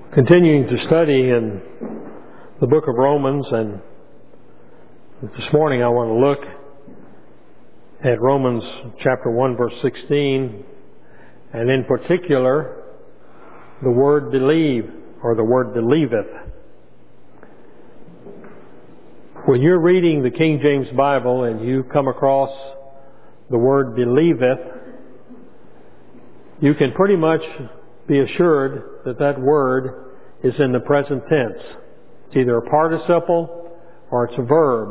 Continuing to study in the book of Romans, and this morning I want to look at Romans chapter 1 verse 16, and in particular the word believe, or the word believeth. When you're reading the King James Bible and you come across the word believeth, you can pretty much be assured that that word is in the present tense. It's either a participle or it's a verb.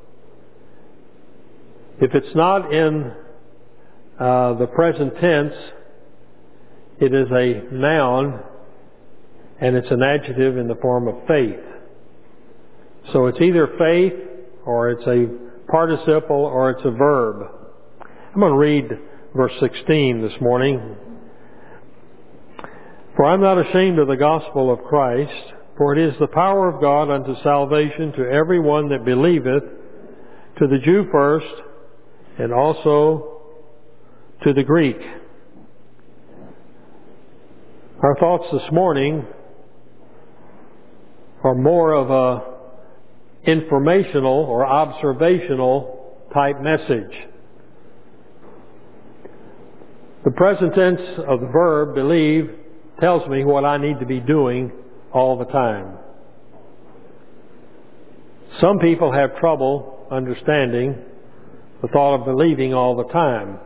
If it's not in the present tense, it is a noun and it's an adjective in the form of faith. So it's either faith or it's a participle or it's a verb. I'm going to read verse 16 this morning. For I'm not ashamed of the gospel of Christ, for it is the power of God unto salvation to every one that believeth, to the Jew first, and also to the Greek. Our thoughts this morning are more of a informational or observational type message. The present tense of the verb believe tells me what I need to be doing all the time. Some people have trouble understanding the thought of believing all the time.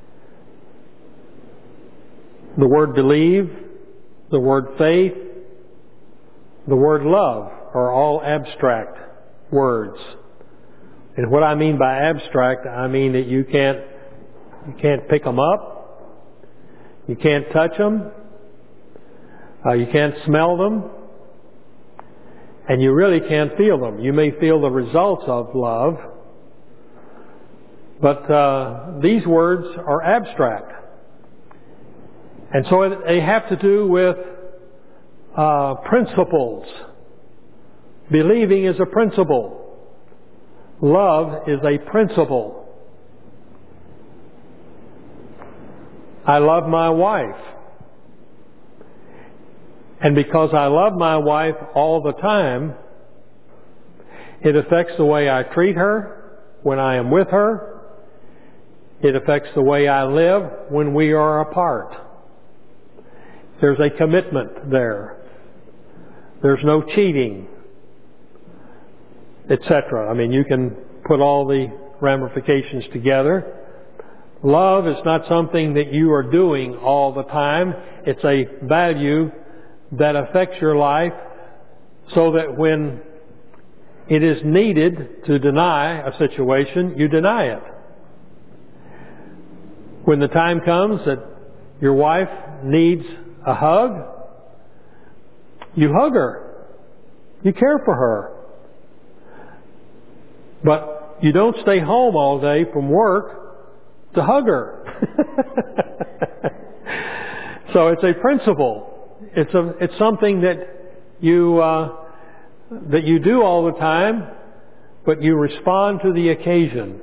The word believe, the word faith, the word love are all abstract words. And what I mean by abstract, I mean that you can't pick them up, you can't touch them, you can't smell them, and you really can't feel them. You may feel the results of love, but these words are abstract. And so they have to do with principles. Believing is a principle. Love is a principle. I love my wife. And because I love my wife all the time, it affects the way I treat her when I am with her. It affects the way I live when we are apart. There's a commitment there. There's no cheating, etc. I mean, you can put all the ramifications together. Love is not something that you are doing all the time. It's a value that affects your life, so that when it is needed to deny a situation, you deny it. When the time comes that your wife needs a hug, you hug her. You care for her. But you don't stay home all day from work to hug her. So it's a principle. It's something that you do all the time, but you respond to the occasion.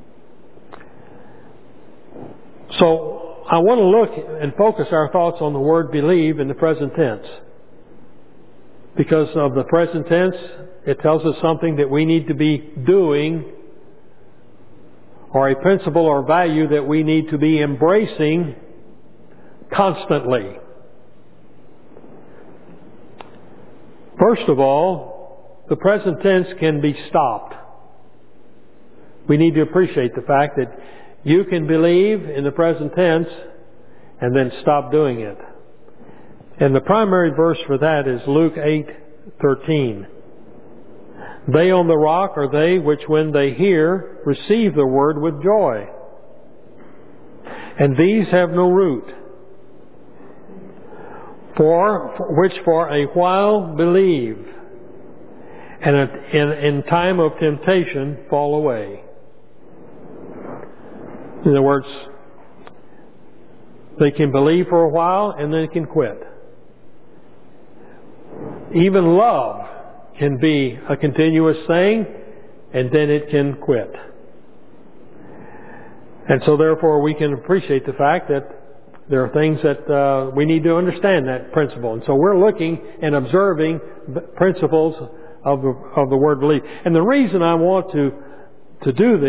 So I want to look and focus our thoughts on the word believe in the present tense. Because of the present tense, it tells us something that we need to be doing, or a principle or value that we need to be embracing constantly. First of all, the present tense can be stopped. We need to appreciate the fact that you can believe in the present tense and then stop doing it. And the primary verse for that is Luke 8:13. They on the rock are they which when they hear receive the word with joy. And these have no root. Which for a while believe, and in time of temptation fall away. In other words, they can believe for a while and then can quit. Even love can be a continuous thing and then it can quit. And so therefore we can appreciate the fact that There are things that we need to understand that principle. And so we're looking and observing the principles of the word believe. And the reason I want to do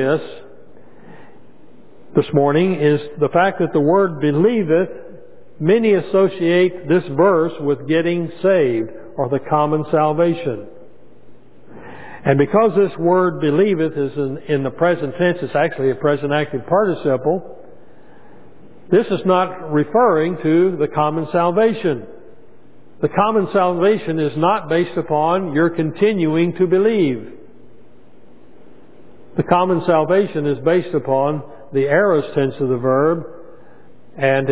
this morning is the fact that the word believeth, many associate this verse with getting saved or the common salvation. And because this word believeth is in the present tense, it's actually a present active participle, this is not referring to the common salvation. The common salvation is not based upon your continuing to believe. The common salvation is based upon the aorist tense of the verb, and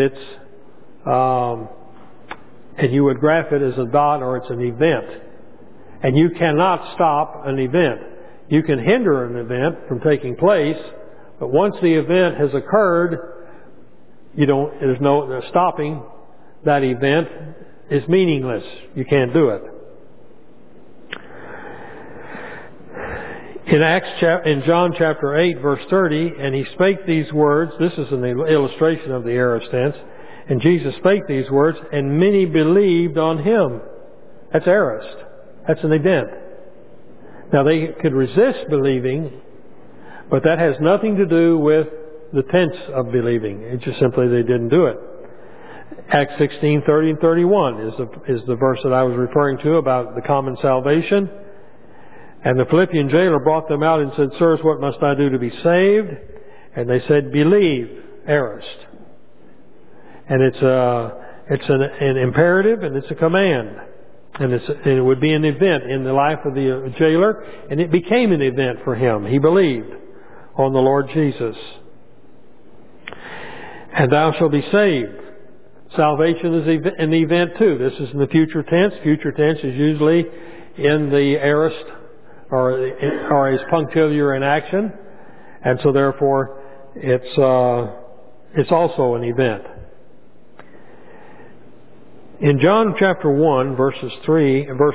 and you would graph it as a dot or it's an event. And you cannot stop an event. You can hinder an event from taking place, but once the event has occurred, there's no stopping that event is meaningless. You can't do it. In John chapter 8 verse 30, and he spake these words, this is an illustration of the aorist tense, and Jesus spake these words, and many believed on him. That's aorist. That's an event. Now they could resist believing, but that has nothing to do with the tense of believing. It's just simply they didn't do it. Acts 16:30 and 31 is the verse that I was referring to about the common salvation. And the Philippian jailer brought them out and said, Sirs, what must I do to be saved? And they said, Believe, aorist. And it's an imperative and it's a command. And it would be an event in the life of the jailer, and it became an event for him. He believed on the Lord Jesus. And thou shalt be saved. Salvation is an event too. This is in the future tense. Future tense is usually in the aorist or is punctiliar in action, and so therefore it's also an event. In John chapter 1, verse 3, 1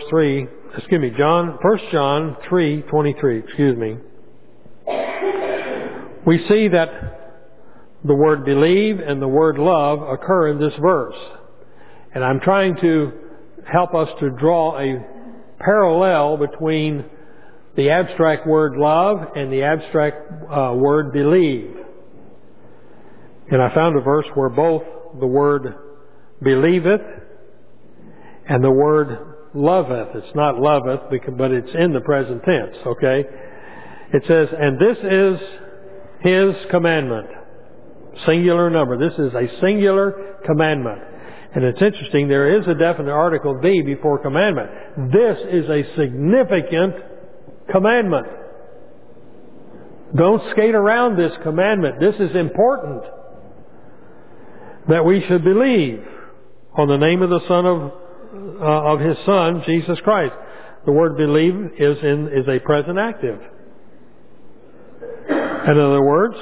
John 3:23, we see that the word believe and the word love occur in this verse. And I'm trying to help us to draw a parallel between the abstract word love and the abstract word believe. And I found a verse where both the word believeth and the word loveth. It's not loveth, but it's in the present tense, okay? It says, and this is his commandment. Singular number. This is a singular commandment. And it's interesting, there is a definite article the before commandment. This is a significant commandment. Don't skate around this commandment. This is important. That we should believe on the name of the Son of His Son, Jesus Christ. The word believe is a present active. In other words,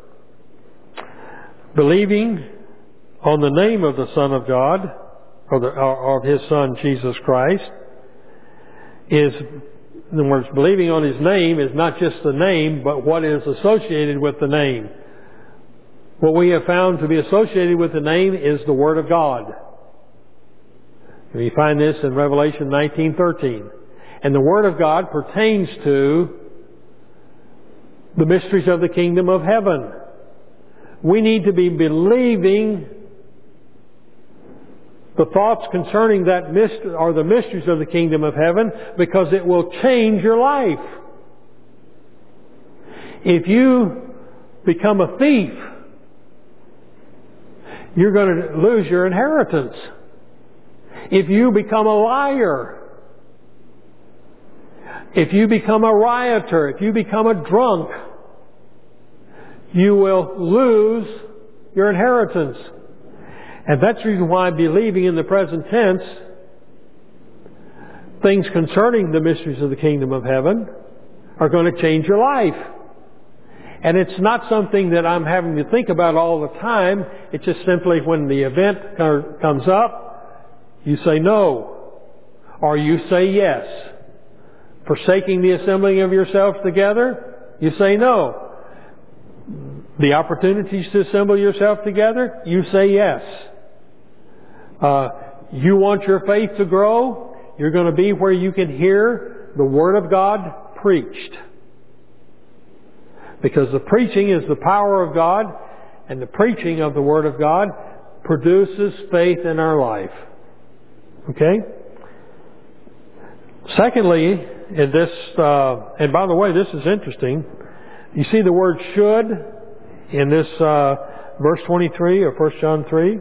believing on the name of the Son of God, or of His Son, Jesus Christ, is, in other words, believing on His name is not just the name, but what is associated with the name. What we have found to be associated with the name is the Word of God. We find this in Revelation 19:13. And the Word of God pertains to the mysteries of the kingdom of heaven. We need to be believing the thoughts concerning that mystery, or the mysteries of the kingdom of heaven, because it will change your life. If you become a thief, you're going to lose your inheritance. If you become a liar, if you become a rioter, if you become a drunk, you will lose your inheritance. And that's the reason why believing in the present tense things concerning the mysteries of the kingdom of heaven are going to change your life. And it's not something that I'm having to think about all the time. It's just simply when the event comes up, you say no, or you say yes. Forsaking the assembling of yourselves together, you say no. The opportunities to assemble yourself together, you say yes. You want your faith to grow, you're going to be where you can hear the Word of God preached. Because the preaching is the power of God, and the preaching of the Word of God produces faith in our life. Okay? Secondly, in this, and by the way, this is interesting. You see the word should in this verse 23 of 1 John 3.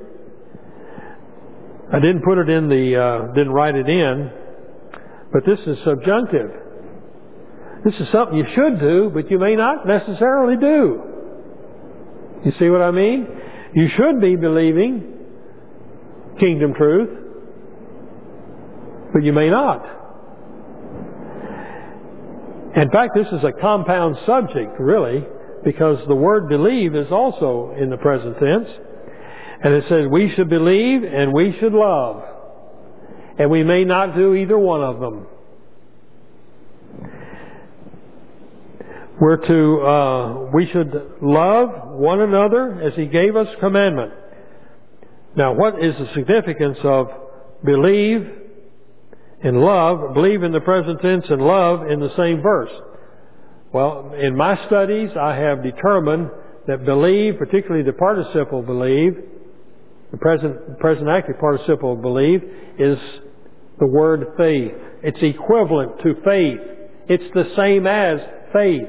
I didn't put it in didn't write it in, but this is subjunctive. This is something you should do, but you may not necessarily do. You see what I mean? You should be believing kingdom truth, but you may not. In fact, this is a compound subject, really, because the word believe is also in the present tense. And it says we should believe and we should love. And we may not do either one of them. We should love one another as He gave us commandment. Now, what is the significance of believe and love? Believe in the present tense and love in the same verse. Well, in my studies, I have determined that believe, particularly the participle believe, the present active participle believe, is the word faith. It's equivalent to faith. It's the same as faith.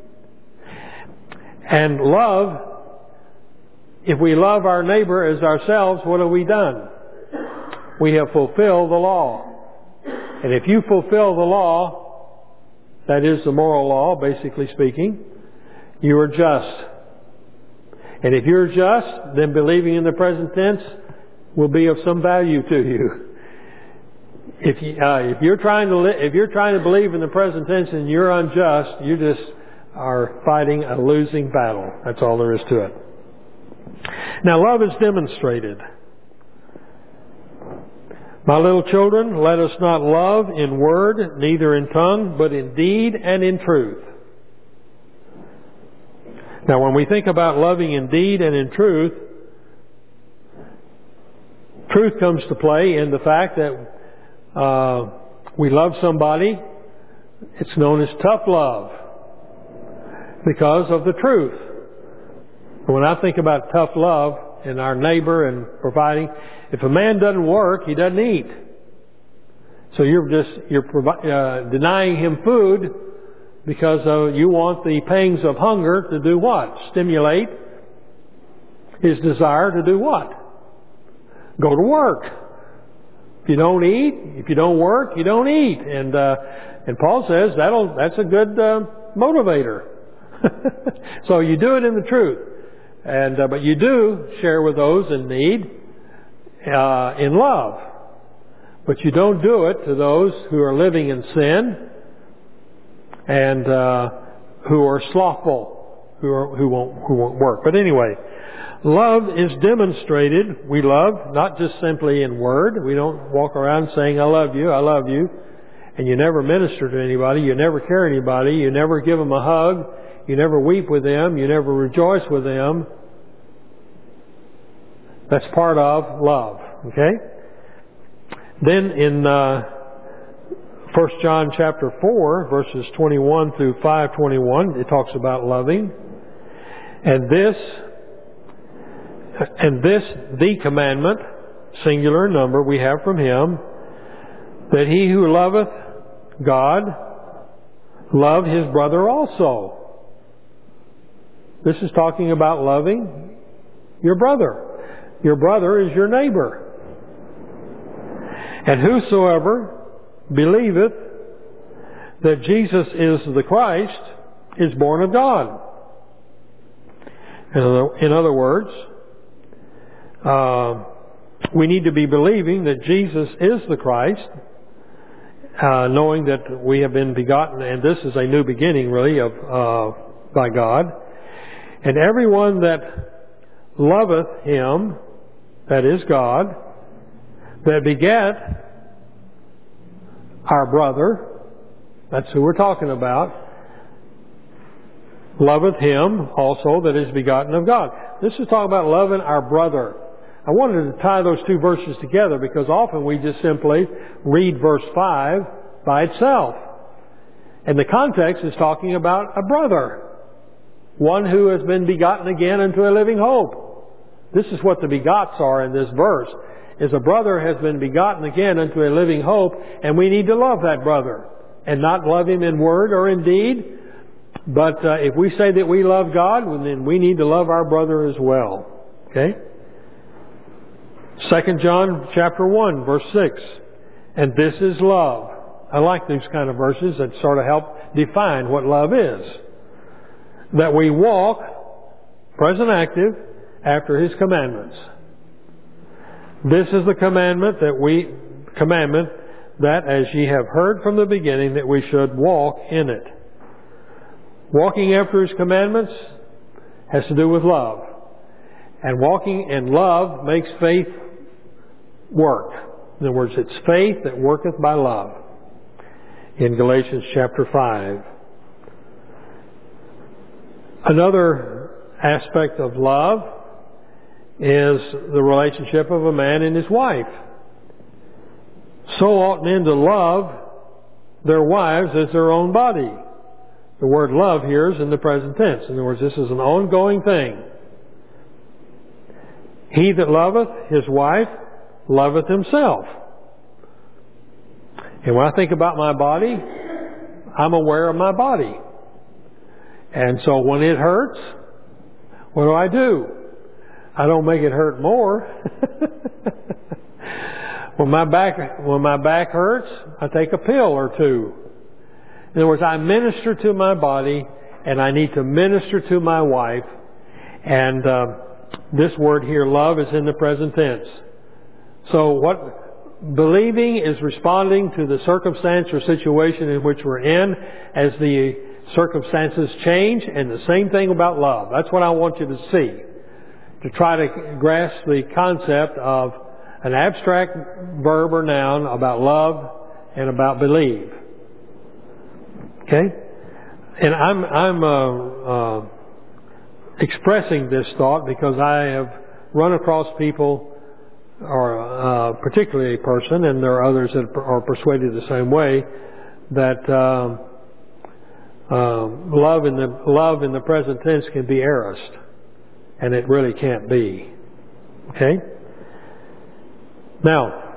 And love, if we love our neighbor as ourselves, what have we done? We have fulfilled the law. And if you fulfill the law, that is the moral law, basically speaking, you are just. And if you're just, then believing in the present tense will be of some value to you. If you're trying to believe in the present tense and you're unjust, you just are fighting a losing battle. That's all there is to it. Now, love is demonstrated. My little children, let us not love in word, neither in tongue, but in deed and in truth. Now, when we think about loving in deed and in truth, truth comes to play in the fact that we love somebody. It's known as tough love because of the truth. When I think about tough love in our neighbor and providing, if a man doesn't work, he doesn't eat. So you're denying him food because you want the pangs of hunger to do what? Stimulate his desire to do what? Go to work. If you don't eat, if you don't work, you don't eat. And Paul says that's a good motivator. So you do it in the truth, but you do share with those in need in love. But you don't do it to those who are living in sin and who are slothful, who won't work. But anyway, love is demonstrated. We love not just simply in word. We don't walk around saying, I love you, and you never minister to anybody, you never care anybody, you never give them a hug, you never weep with them, you never rejoice with them. That's part of love, okay? Then in 1 John chapter 4, verses 21 through 5:21, it talks about loving. And this, the commandment, singular number, we have from Him, that he who loveth God, love his brother also. This is talking about loving your brother. Your brother is your neighbor. And whosoever believeth that Jesus is the Christ is born of God. In other words, we need to be believing that Jesus is the Christ, knowing that we have been begotten, and this is a new beginning, really, by God. And everyone that loveth Him, that is God, that begat our brother, that's who we're talking about, loveth him also that is begotten of God. This is talking about loving our brother. I wanted to tie those two verses together because often we just simply read verse 5 by itself. And the context is talking about a brother, one who has been begotten again into a living hope. This is what the begots are in this verse, is a brother has been begotten again into a living hope, and we need to love that brother. And not love him in word or in deed, but if we say that we love God, then we need to love our brother as well. Okay? 2 John chapter 1, verse 6. And this is love. I like these kind of verses that sort of help define what love is. That we walk, present active, after His commandments. This is the commandment that as ye have heard from the beginning, that we should walk in it. Walking after His commandments has to do with love. And walking in love makes faith work. In other words, it's faith that worketh by love. In Galatians chapter 5. Another aspect of love is the relationship of a man and his wife. So ought men to love their wives as their own body. The word love here is in the present tense. In other words, this is an ongoing thing. He that loveth his wife loveth himself. And when I think about my body, I'm aware of my body. And so when it hurts, what do? I don't make it hurt more. When my back hurts, I take a pill or two. In other words, I minister to my body, and I need to minister to my wife. And this word here, love, is in the present tense. So what believing is responding to the circumstance or situation in which we're in as the circumstances change, and the same thing about love. That's what I want you to see, to try to grasp the concept of an abstract verb or noun about love and about believe. Okay? And I'm expressing this thought because I have run across people, or particularly a person, and there are others that are persuaded the same way, that love in the present tense can be aorist, and it really can't be. Okay? Now,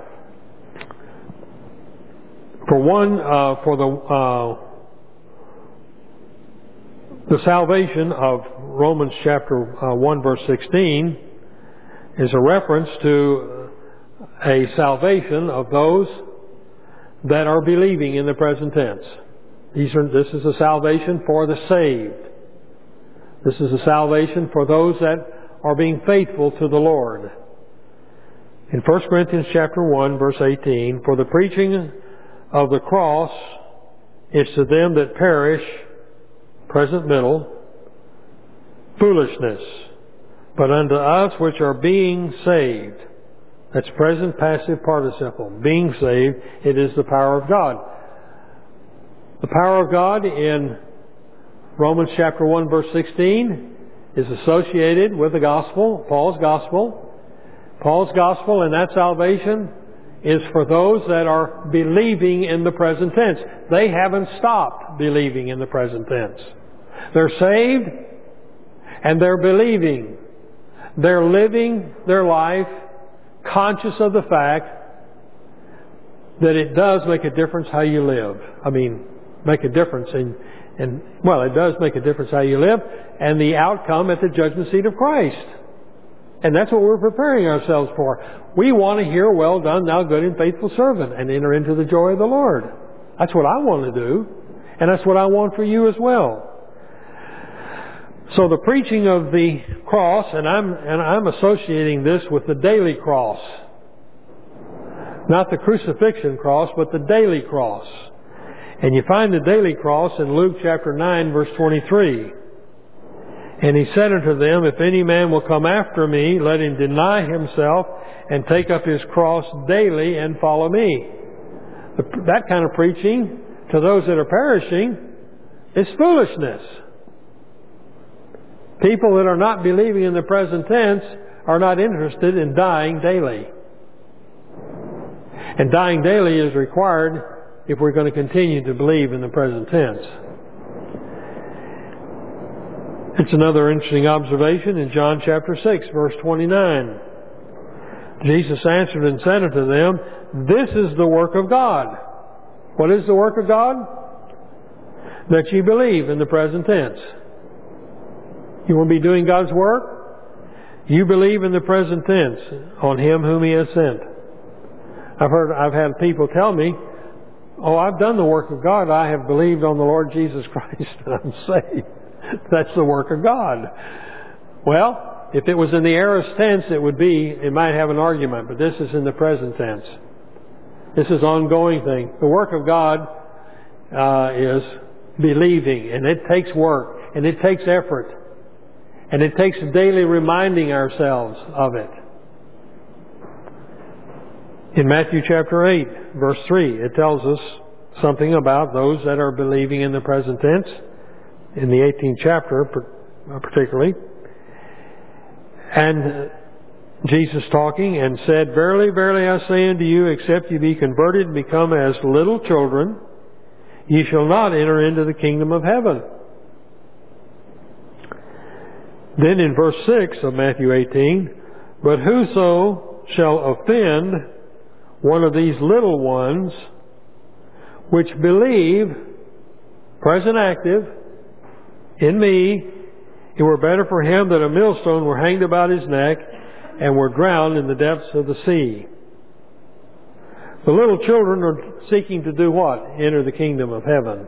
the salvation of Romans chapter 1 verse 16 is a reference to a salvation of those that are believing in the present tense. This is a salvation for the saved. This is a salvation for those that are being faithful to the Lord. In 1 Corinthians chapter 1 verse 18, for the preaching of the cross is to them that perish, present middle, foolishness. But unto us which are being saved, that's present passive participle, being saved, it is the power of God. The power of God in Romans chapter 1 verse 16 is associated with the gospel, Paul's gospel. Paul's gospel and that salvation is for those that are believing in the present tense. They haven't stopped believing in the present tense. They're saved and they're believing. They're living their life conscious of the fact that it does make a difference how you live. Make a difference it does make a difference how you live and the outcome at the judgment seat of Christ. And that's what we're preparing ourselves for. We want to hear, well done, thou good and faithful servant, and enter into the joy of the Lord. That's what I want to do. And that's what I want for you as well. So the preaching of the cross, and I'm associating this with the daily cross. Not the crucifixion cross, but the daily cross. And you find the daily cross in Luke chapter 9 verse 23. And he said unto them, if any man will come after me, let him deny himself and take up his cross daily and follow me. That kind of preaching to those that are perishing is foolishness. People that are not believing in the present tense are not interested in dying daily. And dying daily is required if we're going to continue to believe in the present tense. It's another interesting observation in John chapter 6, verse 29. Jesus answered and said unto them, This is the work of God. What is the work of God? That ye believe in the present tense. You want to be doing God's work? You believe in the present tense on Him whom He has sent. I've had people tell me, oh, I've done the work of God. I have believed on the Lord Jesus Christ and I'm saved. That's the work of God. Well, if it was in the aorist tense, it might have an argument, but this is in the present tense. This is an ongoing thing. The work of God is believing, and it takes work, and it takes effort, and it takes daily reminding ourselves of it. In Matthew chapter 8, verse 3, it tells us something about those that are believing in the present tense, in the 18th chapter particularly. And Jesus talking and said, Verily, verily, I say unto you, except ye be converted and become as little children, ye shall not enter into the kingdom of heaven. Then in verse 6 of Matthew 18, But whoso shall offend one of these little ones, which believe, present active, in me, it were better for him that a millstone were hanged about his neck and were drowned in the depths of the sea. The little children are seeking to do what? Enter the kingdom of heaven.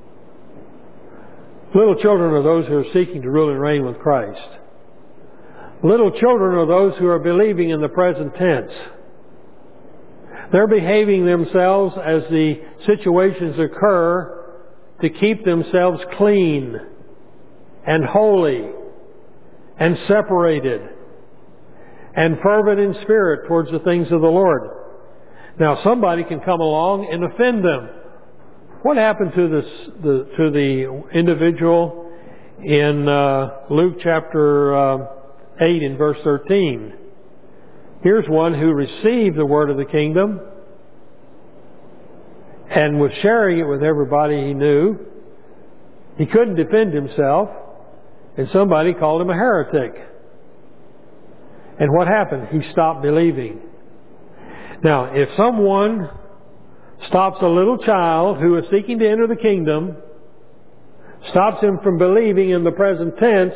Little children are those who are seeking to rule and reign with Christ. Little children are those who are believing in the present tense. They're behaving themselves as the situations occur to keep themselves clean and holy and separated and fervent in spirit towards the things of the Lord. Now somebody can come along and offend them. What happened to the individual in Luke chapter 8 in verse 13? Here's one who received the word of the kingdom and was sharing it with everybody he knew. He couldn't defend himself, and somebody called him a heretic. And what happened? He stopped believing. Now, if someone stops a little child who is seeking to enter the kingdom, stops him from believing in the present tense,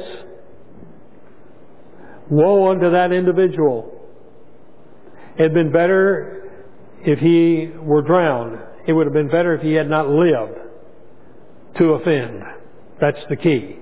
woe unto that individual. It had been better if he were drowned. It would have been better if he had not lived to offend. That's the key.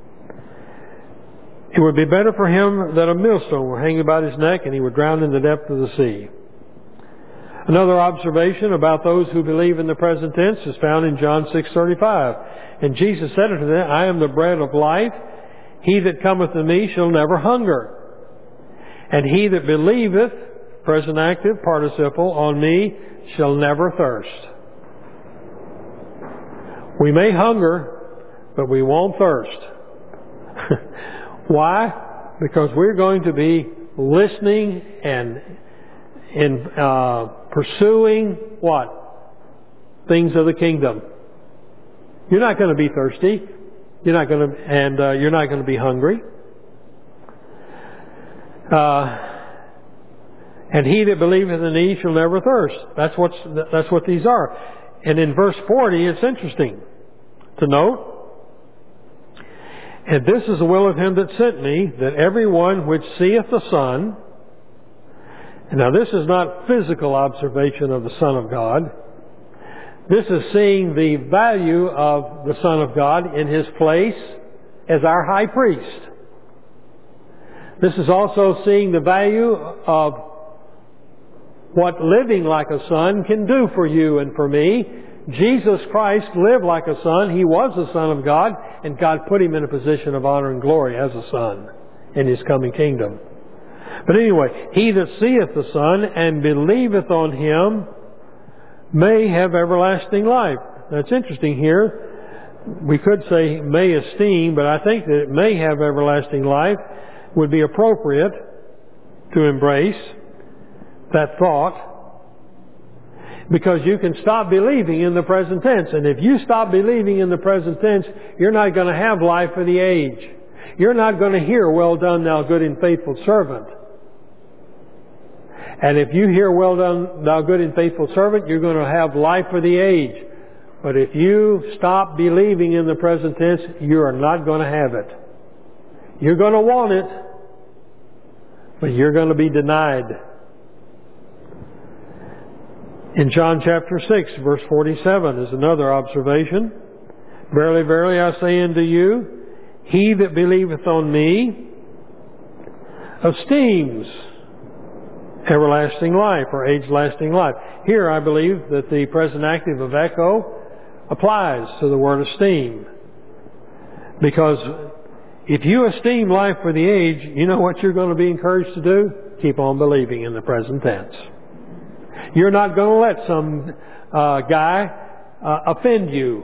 It would be better for him that a millstone were hanging about his neck and he were drowned in the depth of the sea. Another observation about those who believe in the present tense is found in John 6:35. And Jesus said unto them, I am the bread of life. He that cometh to me shall never hunger. And he that believeth, present active, participle, on me shall never thirst. We may hunger, but we won't thirst. Why? Because we're going to be listening and pursuing what? Things of the kingdom. You're not going to be thirsty. You're not going to be hungry. And he that believeth in me shall never thirst. That's what these are. And in verse 40, it's interesting to note. And this is the will of him that sent me, that every one which seeth the Son. And now this is not physical observation of the Son of God. This is seeing the value of the Son of God in His place as our high priest. This is also seeing the value of what living like a son can do for you and for me. Jesus Christ lived like a son. He was the Son of God, and God put Him in a position of honor and glory as a son in His coming kingdom. But anyway, he that seeth the Son and believeth on Him may have everlasting life. Now it's interesting here we could say may esteem, but I think that it may have everlasting life would be appropriate to embrace that thought, because you can stop believing in the present tense. And if you stop believing in the present tense, you're not going to have life for the age. You're not going to hear, "Well done, thou good and faithful servant." And if you hear, "Well done, thou good and faithful servant," you're going to have life for the age. But if you stop believing in the present tense, you are not going to have it. You're going to want it, but you're going to be denied. In John chapter 6, verse 47 is another observation. "Verily, verily, I say unto you, he that believeth on me esteems everlasting life," or age-lasting life. Here I believe that the present active of echo applies to the word esteem. Because if you esteem life for the age, you know what you're going to be encouraged to do? Keep on believing in the present tense. You're not going to let some guy offend you.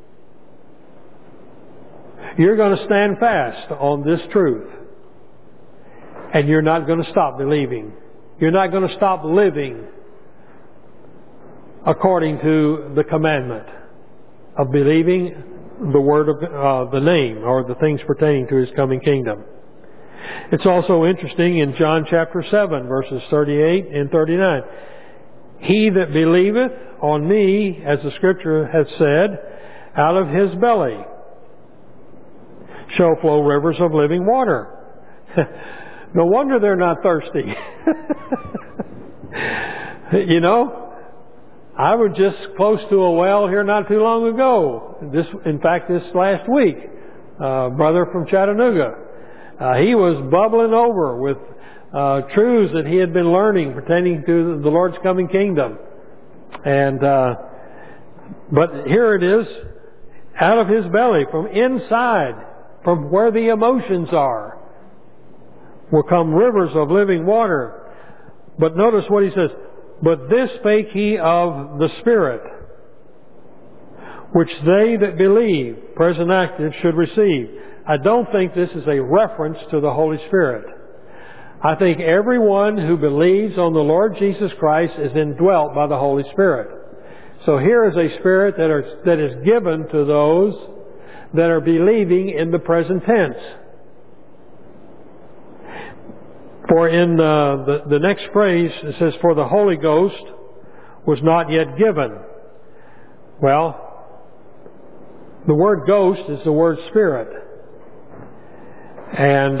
You're going to stand fast on this truth. And you're not going to stop believing. You're not going to stop living according to the commandment of believing the word of the name, or the things pertaining to His coming kingdom. It's also interesting in John chapter 7, verses 38 and 39. "He that believeth on me, as the Scripture hath said, out of his belly shall flow rivers of living water." No wonder they're not thirsty. You know, I was just close to a well here not too long ago. In fact, this last week, a brother from Chattanooga, he was bubbling over with truths that he had been learning pertaining to the Lord's coming kingdom. And but here it is, out of his belly, from inside, from where the emotions are, will come rivers of living water. But notice what he says, "But this spake he of the Spirit, which they that believe," present active, "should receive." I don't think this is a reference to the Holy Spirit. I think everyone who believes on the Lord Jesus Christ is indwelt by the Holy Spirit. So here is a Spirit that is given to those that are believing in the present tense. For in the next phrase, it says, "For the Holy Ghost was not yet given." Well, the word ghost is the word spirit. And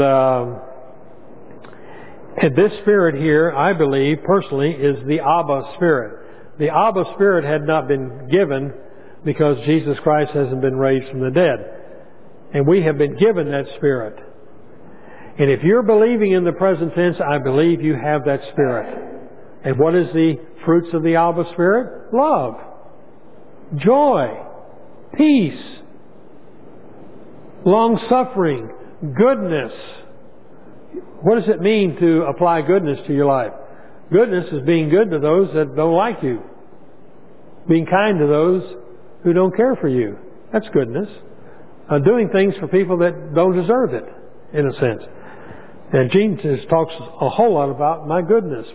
this Spirit here, I believe, personally, is the Abba Spirit. The Abba Spirit had not been given because Jesus Christ hasn't been raised from the dead. And we have been given that Spirit. And if you're believing in the present tense, I believe you have that Spirit. And what is the fruits of the Abba Spirit? Love, joy, peace, long-suffering, goodness. What does it mean to apply goodness to your life? Goodness is being good to those that don't like you. Being kind to those who don't care for you. That's goodness. Doing things for people that don't deserve it, in a sense. And Gene just talks a whole lot about my goodness.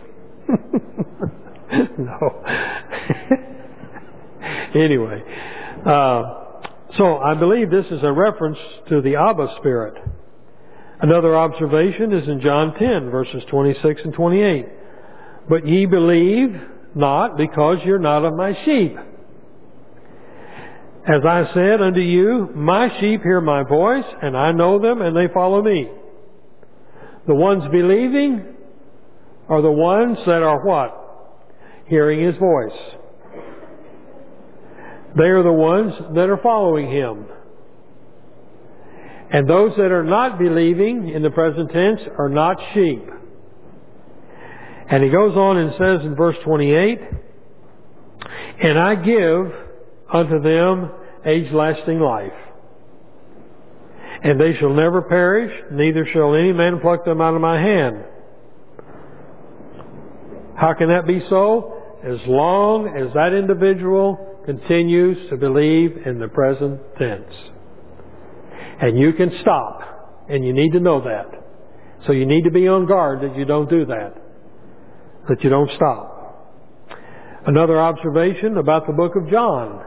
No. Anyway. So I believe this is a reference to the Abba Spirit. Another observation is in John 10, verses 26 and 28. "But ye believe not, because you're not of my sheep. As I said unto you, my sheep hear my voice, and I know them, and they follow me." The ones believing are the ones that are what? Hearing His voice. They are the ones that are following Him. And those that are not believing in the present tense are not sheep. And he goes on and says in verse 28, "And I give unto them age-lasting life. And they shall never perish, neither shall any man pluck them out of my hand." How can that be so? As long as that individual continues to believe in the present tense. And you can stop, and you need to know that. So you need to be on guard that you don't do that, that you don't stop. Another observation about the book of John.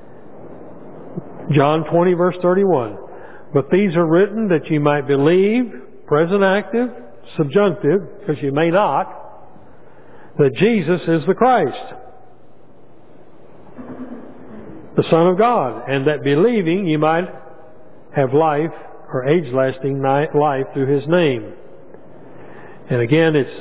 John 20, verse 31. But these are written that you might believe, present active, subjunctive, because you may not, that Jesus is the Christ, the Son of God, and that believing you might have life, or age-lasting life, through His name. And again, it's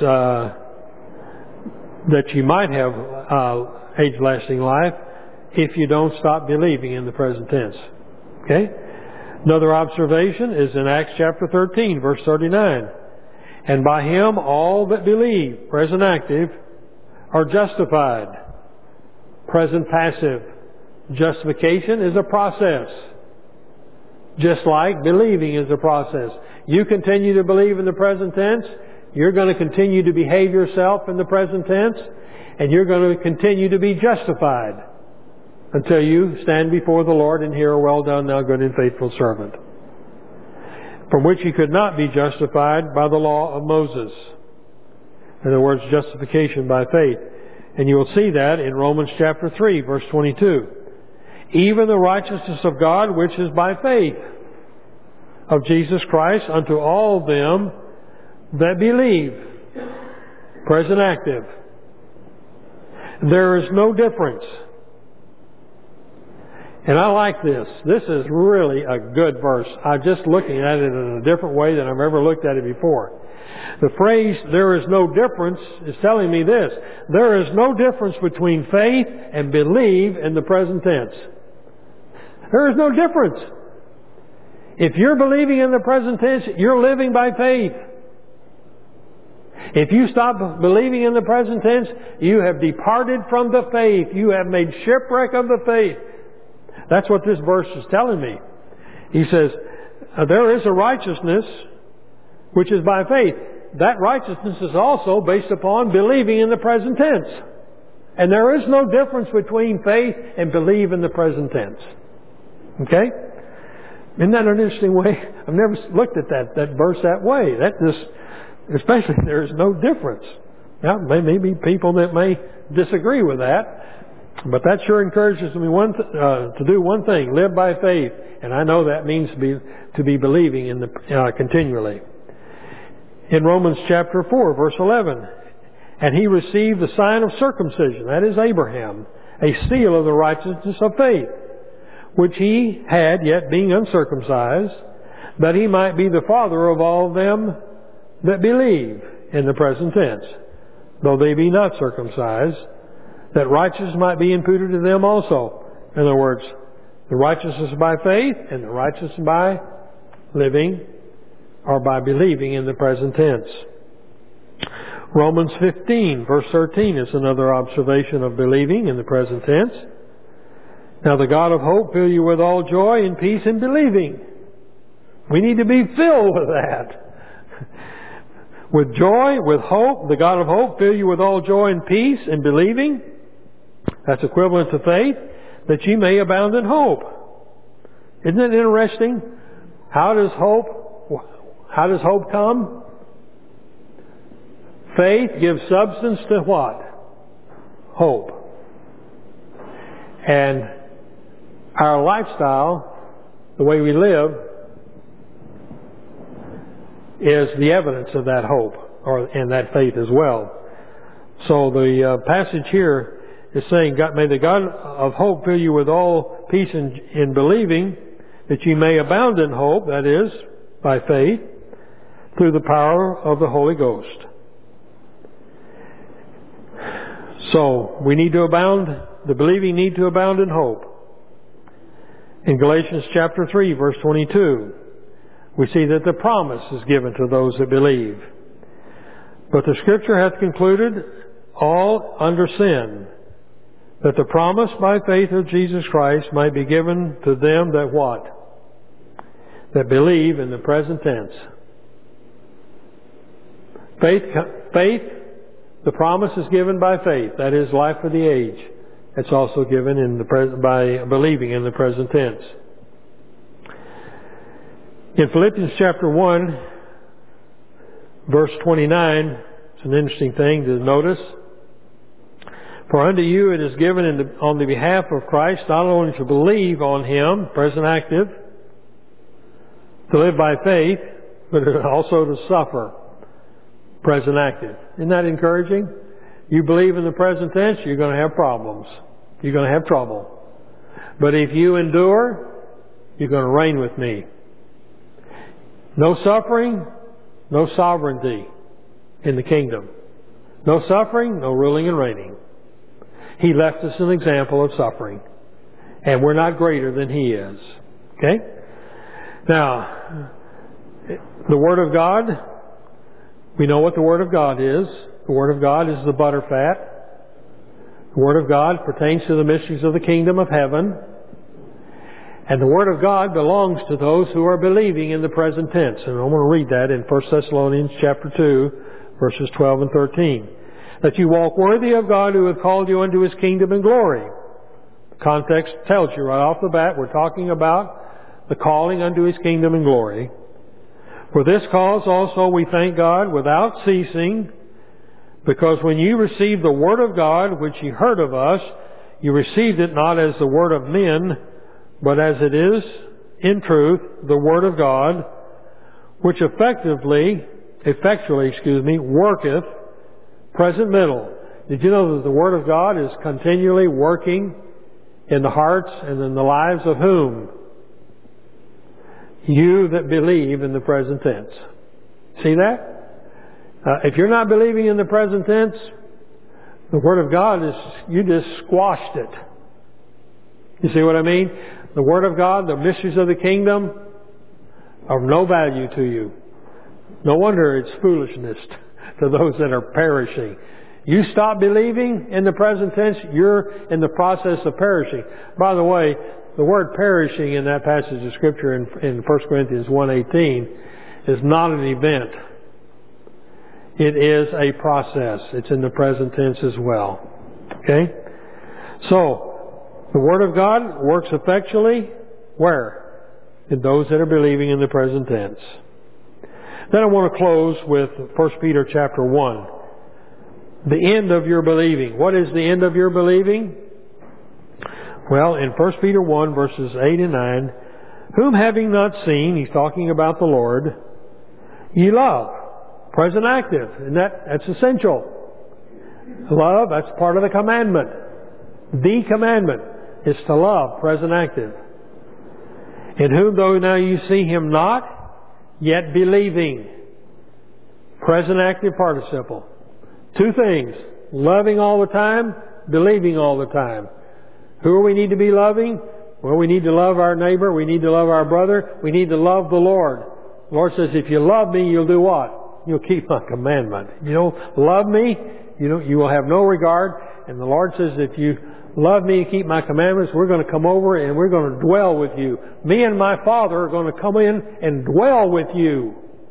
that you might have age-lasting life if you don't stop believing in the present tense. Okay? Another observation is in Acts chapter 13, verse 39. And by Him all that believe, present active, are justified. Present passive. Justification is a process. Just like believing is a process. You continue to believe in the present tense, you're going to continue to behave yourself in the present tense, and you're going to continue to be justified until you stand before the Lord and hear, "Well done, thou good and faithful servant," from which you could not be justified by the law of Moses. In other words, justification by faith. And you will see that in Romans chapter 3, verse 22. Even the righteousness of God, which is by faith of Jesus Christ, unto all them that believe. Present active. There is no difference. And I like this. This is really a good verse. I'm just looking at it in a different way than I've ever looked at it before. The phrase, "there is no difference," is telling me this. There is no difference between faith and believe in the present tense. There is no difference. If you're believing in the present tense, you're living by faith. If you stop believing in the present tense, you have departed from the faith. You have made shipwreck of the faith. That's what this verse is telling me. He says, there is a righteousness which is by faith. That righteousness is also based upon believing in the present tense. And there is no difference between faith and believe in the present tense. Okay? Isn't that an interesting way? I've never looked at that verse that way. That just, especially there is no difference. Now, there may be people that may disagree with that, but that sure encourages me to do one thing: live by faith. And I know that means to be believing in the continually. In Romans chapter 4, verse 11, and he received the sign of circumcision, that is Abraham, a seal of the righteousness of faith, which he had, yet being uncircumcised, that he might be the father of all them that believe, in the present tense, though they be not circumcised, that righteousness might be imputed to them also. In other words, the righteousness by faith and the righteousness by living or by believing in the present tense. Romans 15, verse 13 is another observation of believing in the present tense. Now the God of hope fill you with all joy and peace in believing. We need to be filled with that. With joy, with hope, the God of hope fill you with all joy and peace in believing. That's equivalent to faith, that ye may abound in hope. Isn't it interesting? How does hope come? Faith gives substance to what? Hope. And our lifestyle, the way we live, is the evidence of that hope, and that faith as well. So the passage here is saying, may the God of hope fill you with all peace in believing, that you may abound in hope, that is, by faith, through the power of the Holy Ghost. So, we need to abound, the believing need to abound in hope. In Galatians chapter 3, verse 22, we see that the promise is given to those that believe. But the Scripture hath concluded all under sin, that the promise by faith of Jesus Christ might be given to them that what? That believe in the present tense. Faith, the promise is given by faith. That is life for the age. It's also given in by believing in the present tense. In Philippians chapter 1, verse 29, it's an interesting thing to notice. For unto you it is given on the behalf of Christ not only to believe on Him, present active, to live by faith, but also to suffer, present active. Isn't that encouraging? You believe in the present tense, you're going to have problems. You're going to have trouble. But if you endure, you're going to reign with me. No suffering, no sovereignty in the kingdom. No suffering, no ruling and reigning. He left us an example of suffering. And we're not greater than He is. Okay? Now, the Word of God, we know what the Word of God is. The Word of God is the butterfat. The Word of God pertains to the mysteries of the kingdom of heaven. And the Word of God belongs to those who are believing in the present tense. And I'm going to read that in 1 Thessalonians chapter 2, verses 12 and 13. That you walk worthy of God who hath called you unto His kingdom and glory. The context tells you right off the bat, we're talking about the calling unto His kingdom and glory. For this cause also we thank God without ceasing, because when you received the word of God, which ye heard of us, you received it not as the word of men, but as it is, in truth, the word of God, which effectually, worketh, present middle. Did you know that the word of God is continually working in the hearts and in the lives of whom? You that believe in the present tense. See that? If you're not believing in the present tense, the Word of God is, you just squashed it. You see what I mean? The Word of God, the mysteries of the kingdom, are of no value to you. No wonder it's foolishness to those that are perishing. You stop believing in the present tense, you're in the process of perishing. By the way, the word perishing in that passage of Scripture in 1 Corinthians 1:18 is not an event. It is a process. It's in the present tense as well. Okay? So, the Word of God works effectually where? In those that are believing in the present tense. Then I want to close with 1 Peter chapter 1. The end of your believing. What is the end of your believing? Well, in 1 Peter 1, verses 8 and 9, whom having not seen, he's talking about the Lord, ye love. Present active. And that's essential. Love, that's part of the commandment. The commandment is to love, present active. In whom though now you see Him not, yet believing. Present active participle. Two things. Loving all the time, believing all the time. Who do we need to be loving? Well, we need to love our neighbor. We need to love our brother. We need to love the Lord. The Lord says, if you love me, you'll do what? You'll keep my commandment. You don't love me, you will have no regard. And the Lord says, if you love me and keep my commandments, we're going to come over and we're going to dwell with you. Me and my Father are going to come in and dwell with you.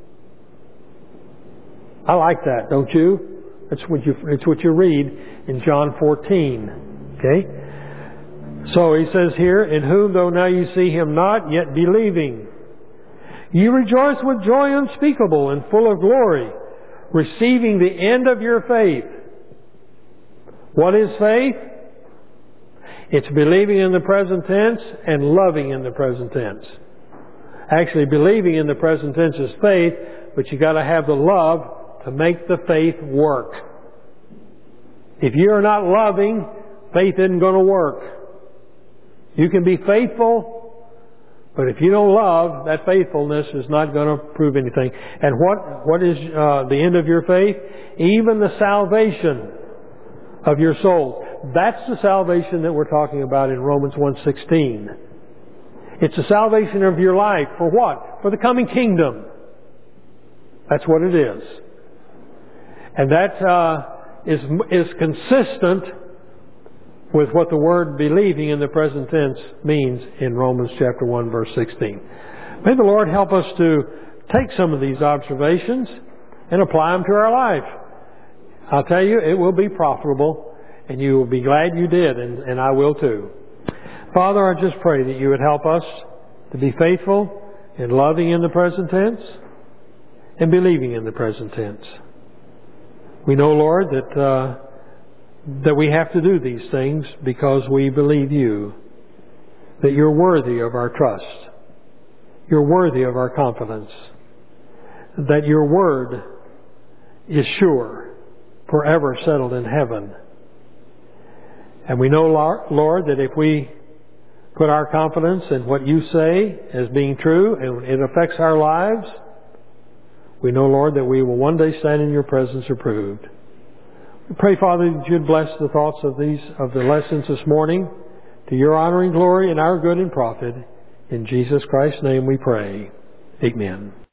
I like that, don't you? It's what you read in John 14. Okay? So he says here, in whom though now you see Him not, yet believing, you rejoice with joy unspeakable and full of glory, receiving the end of your faith. What is faith? It's believing in the present tense and loving in the present tense. Actually, believing in the present tense is faith, but you got to have the love to make the faith work. If you're not loving, faith isn't going to work. You can be faithful, but if you don't love, that faithfulness is not going to prove anything. And what is the end of your faith? Even the salvation of your soul. That's the salvation that we're talking about in Romans 1:16. It's the salvation of your life. For what? For the coming kingdom. That's what it is. And that is consistent with what the word believing in the present tense means in Romans chapter 1, verse 16. May the Lord help us to take some of these observations and apply them to our life. I'll tell you, it will be profitable and you will be glad you did, and I will too. Father, I just pray that you would help us to be faithful in loving in the present tense and believing in the present tense. We know, Lord, that we have to do these things because we believe you, that you're worthy of our trust. You're worthy of our confidence, that your word is sure, forever settled in heaven. And we know, Lord, that if we put our confidence in what you say as being true and it affects our lives, we know, Lord, that we will one day stand in your presence approved. We pray, Father, that you'd bless the thoughts of the lessons this morning to your honor and glory and our good and profit. In Jesus Christ's name we pray. Amen.